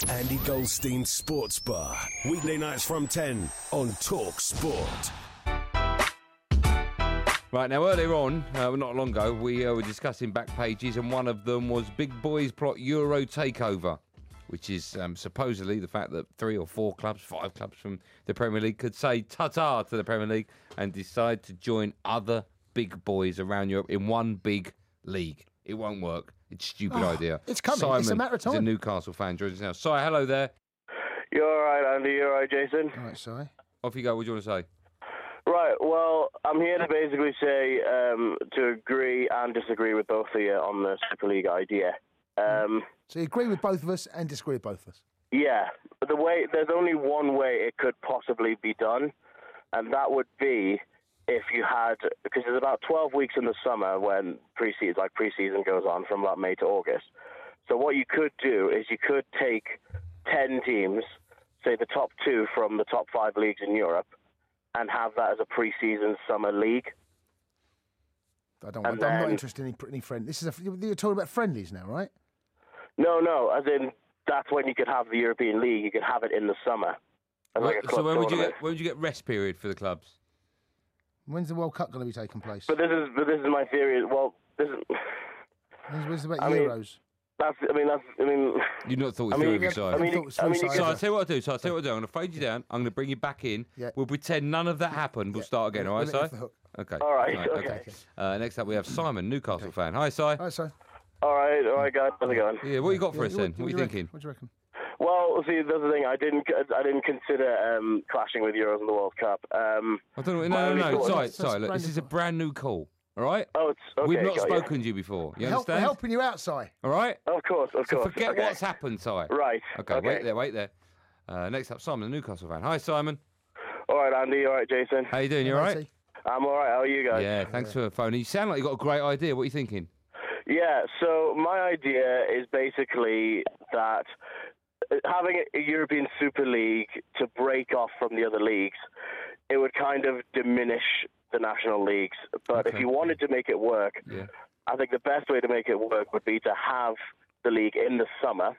Andy Goldstein Sports Bar. Weekday nights from 10 on Talk Sport. Right, now earlier on, not long ago, we were discussing back pages, and one of them was Big Boys plot Euro takeover, which is supposedly the fact that 3 or 4 clubs, 5 clubs from the Premier League could say ta-ta to the Premier League and decide to join other big boys around Europe in one big league. It won't work. It's a stupid idea. It's coming. Simon It's a matter of time. is a Newcastle fan. Joins us now. Si, hello there. You all right, Andy? You all right, Jason? All right, sorry. Off you go. What do you want to say? Right, well, I'm here to basically say to agree and disagree with both of you on the Super League idea. So you agree with both of us and disagree with both of us? Yeah, but there's only one way it could possibly be done, and that would be if you had, because there's about 12 weeks in the summer when preseason goes on from about May to August. So what you could do is you could take 10 teams, say the top 2 from the top 5 leagues in Europe, and have that as a pre-season summer league. I'm not interested in any friend. You're talking about friendlies now, right? No, as in that's when you could have the European League. You could have it in the summer. So when would you get rest period for the clubs? When's the World Cup going to be taking place? But this is my theory. Well, this is. When's about Euros? You not thought it through, Si. So I'll tell you what I'll do. I'm going to fade you down. I'm going to bring you back in. Yeah. We'll pretend none of that happened. We'll start again, all right, Si? Okay. All right, okay. Next up, we have Simon, Newcastle fan. Hi, Si. Hi, Si. All right, guys. How's it going? Yeah, what you got for us then? What are you thinking? What do you reckon? Well, see, that's the thing. I didn't consider clashing with Euros and the World Cup. I don't know. No. Si, look, this is a brand new call. All right? Oh, it's okay. We've not spoken to you before. You understand? We're helping you out, Si. All right? Of course. So forget what's happened, Si. Right. Okay, wait there. Next up, Simon, the Newcastle fan. Hi, Simon. All right, Andy. All right, Jason. How you doing? You all right? I'm all right. How are you guys? Yeah, thanks for phoning. You sound like you got a great idea. What are you thinking? Yeah, so my idea is basically that having a European Super League to break off from the other leagues, it would kind of diminish the national leagues. But if you wanted to make it work, I think the best way to make it work would be to have the league in the summer.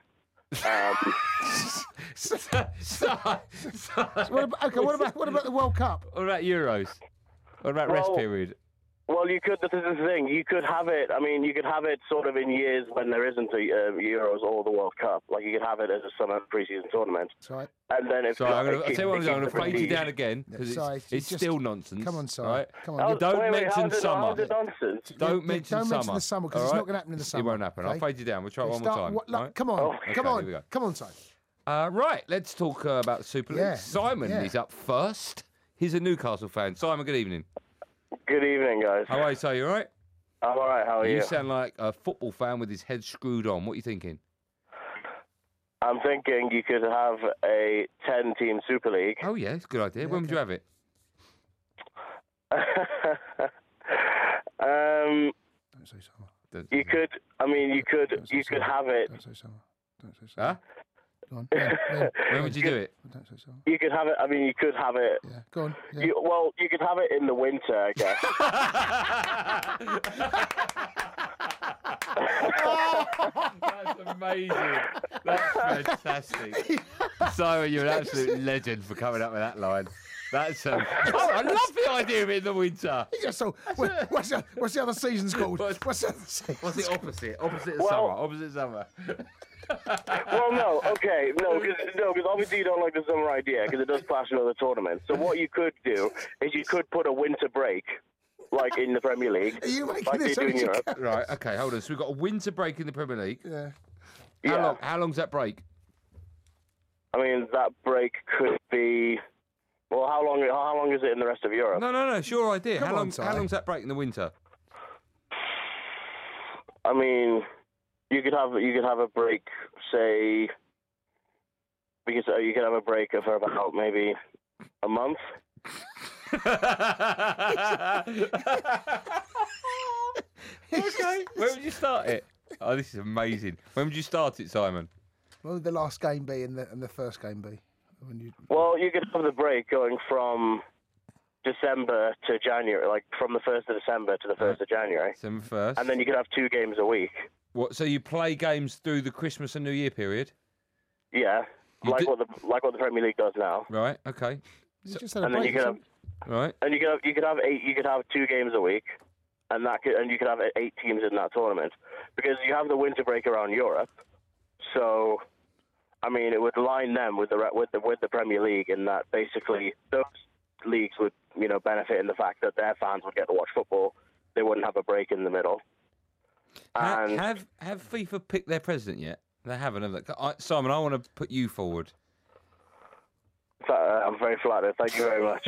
What about the World Cup? What about Euros? What about rest period? Well, you could. This is the thing. You could have it. I mean, you could have it sort of in years when there isn't a Euros or the World Cup. Like you could have it as a summer pre-season tournament. That's right. And then if I'll tell you what I'm going to fade you down again because it's still nonsense. Come on, Si. Right? Come on. Don't mention summer. Don't mention the summer because it's not going to happen in the summer. It won't happen. I'll fade you down. We'll try it one more time. Right? Come on. Come on. Here we go. Come on, Si. Right. Let's talk about the Super League. Yeah. Simon is up first. He's a Newcastle fan. Simon, good evening. Good evening, guys. How are you, sir? You all right? I'm all right. How are you? You sound like a football fan with his head screwed on. What are you thinking? I'm thinking you could have a 10-team Super League. Oh, yeah. It's a good idea. When would you have it? Don't say summer. You could. I mean, you could have it. Don't say summer. Huh? Go on. When would you do it? Don't say summer. You could have it. I mean, you could have it. Yeah. Go on. Yeah. You could have it in the winter, I guess. That's amazing. That's fantastic. Simon, you're an absolute legend for coming up with that line. That's I love the idea of it in the winter. Yeah, so what's the other season's called? What's the opposite? Opposite of summer. Opposite summer. Well, no, okay, because obviously you don't like the summer idea because it does clash with other tournaments. So what you could do is you could put a winter break, like in the Premier League, Are you making like this they do in up? Europe. Right. Okay. Hold on. So we've got a winter break in the Premier League. Yeah. How long's that break? I mean, that break could be. Well, how long is it in the rest of Europe? No. It's your idea. Come How on, Si. long's that break in the winter? I mean, you could have a break, say, because you could have a break for about maybe a month. Okay. Where would you start it? Oh, this is amazing. When would you start it, Simon? Well, the last game be and the first game be. Well, you could have the break going from December to January, like from the 1st of December to the 1st of January. December 1st. And then you could have 2 games a week. What? So you play games through the Christmas and New Year period? Yeah, like what the Premier League does now. Right. Okay. You just had a And then break, you could have, Right. and you could have 2 games a week, and you could have 8 teams in that tournament, because you have the winter break around Europe. So, I mean, it would line them with the Premier League, in that basically those leagues would, benefit in the fact that their fans would get to watch football. They wouldn't have a break in the middle. And Have FIFA picked their president yet? They haven't, have they? Simon, I want to put you forward. I'm very flattered. Thank you very much.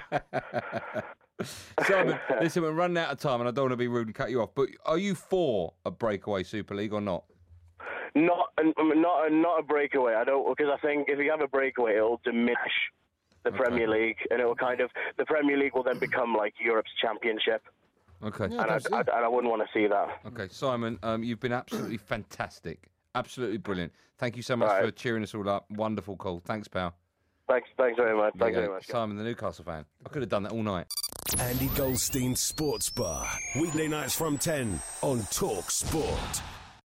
Simon, listen, we're running out of time, and I don't want to be rude and cut you off. But are you for a breakaway Super League or not? Not a breakaway. I don't, because I think if you have a breakaway, it'll diminish the Premier League, and the Premier League will then become like Europe's championship. Okay. Yeah. And I wouldn't want to see that. Okay, Simon, you've been absolutely fantastic, absolutely brilliant. Thank you so much for cheering us all up. Wonderful call. Thanks, pal. Thanks very much. Thanks very much. Simon, the Newcastle fan. I could have done that all night. Andy Goldstein Sports Bar. Weekday nights from 10 on Talk Sport.